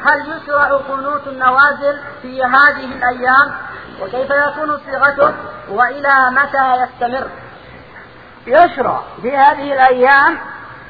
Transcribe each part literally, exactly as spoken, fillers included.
هل يشرع قنوت النوازل في هذه الأيام؟ وكيف يكون صيغته؟ وإلى متى يستمر؟ يشرع في هذه الأيام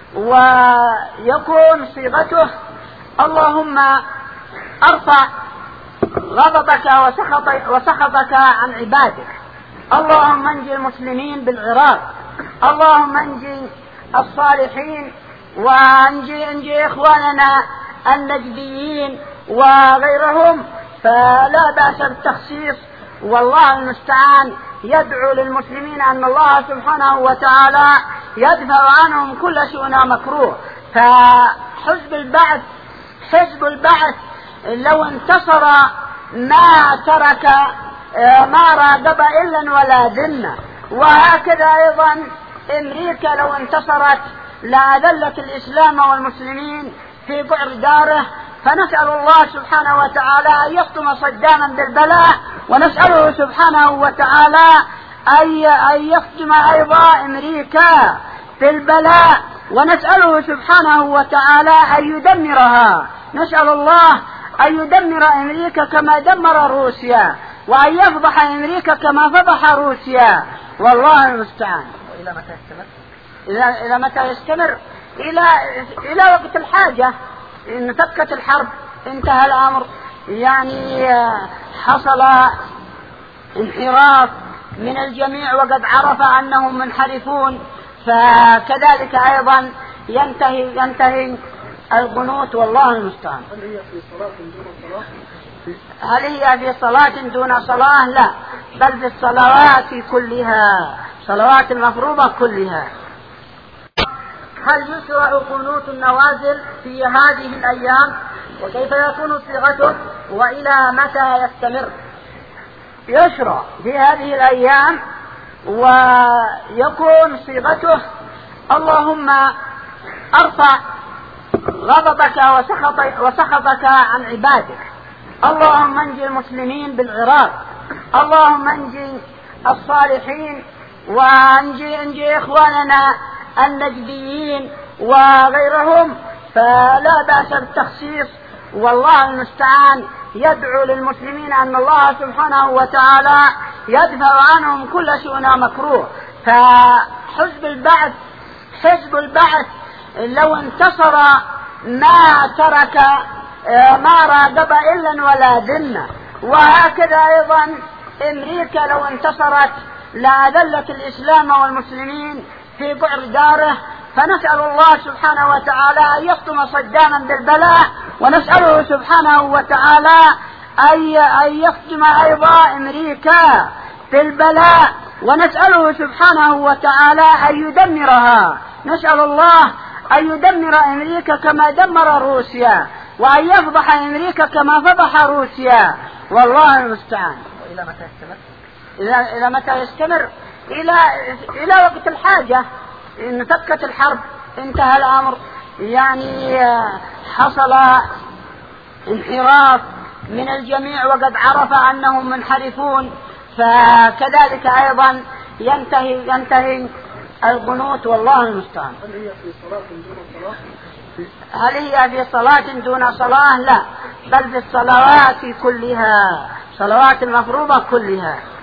ويكون صيغته: اللهم ارفع غضبك وسخطك, وسخطك عن عبادك، اللهم انجي المسلمين بالعراق، اللهم انجي الصالحين، وانجي انجي اخواننا النجديين وغيرهم. فلا بأس بالتخصيص، والله المستعان يدعو للمسلمين أن الله سبحانه وتعالى يدفع عنهم كل سوء مكروه. فحزب البعث حزب البعث لو انتصر ما ترك ما راقب إلا ولا ذمة، وهكذا أيضا أمريكا لو انتصرت لأذلت الإسلام والمسلمين في قعر داره. فنسأل الله سبحانه وتعالى أن يفطم صداما بالبلاء، ونسأله سبحانه وتعالى أن يفطم أيضا أمريكا بالبلاء، ونسأله سبحانه وتعالى أن يدمرها. نسأل الله أن يدمر أمريكا كما دمر روسيا، وأن يفضح أمريكا كما فضح روسيا، والله المستعان. وإلى متى يستمر؟ إلى, إلى متى يستمر؟ إلى, إلى وقت الحاجة. إن فكت الحرب انتهى الأمر، يعني حصل انحراف من الجميع وقد عرف أنهم منحرفون، فكذلك أيضا ينتهي ينتهي القنوت، والله المستعان. هل هي في صلاة دون صلاة؟ هل هي في صلاة دون صلاة؟ لا، بل في الصلوات كلها، صلوات المفروضة كلها. هل يشرع قنوت النوازل في هذه الأيام؟ وكيف يكون صيغته؟ وإلى متى يستمر؟ يشرع في هذه الأيام ويكون صيغته: اللهم ارفع غضبك وسخطك, وسخطك عن عبادك، اللهم انجي المسلمين بالعراق، اللهم انجي الصالحين، وانجي انجي اخواننا النجديين وغيرهم. فلا بأس بالتخصيص، والله المستعان يدعو للمسلمين أن الله سبحانه وتعالى يدفع عنهم كل سوء مكروه. فحزب البعث حزب البعث لو انتصر ما ترك ما راقب إلا ولا ذمة، وهكذا أيضا أمريكا لو انتصرت لأذلت الإسلام والمسلمين في قعر داره. فنسأل الله سبحانه وتعالى أن يفطم صداما بالبلاء، ونسأله سبحانه وتعالى أن يفطم أيضا أمريكا بالبلاء، ونسأله سبحانه وتعالى أن يدمرها. نسأل الله أن يدمر أمريكا كما دمر روسيا، وأن يفضح أمريكا كما فضح روسيا، والله المستعان. وإلى متى يستمر؟ إلى, إلى متى يستمر؟ إلى, إلى وقت الحاجة. إن فكت الحرب انتهى الأمر، يعني حصل انحراف من الجميع وقد عرف أنهم منحرفون، فكذلك أيضا ينتهي ينتهي القنوت، والله المستعان. هل هي في صلاة دون صلاة؟ هل هي في صلاة دون صلاة؟ لا، بل في الصلوات كلها، صلوات المفروضة كلها.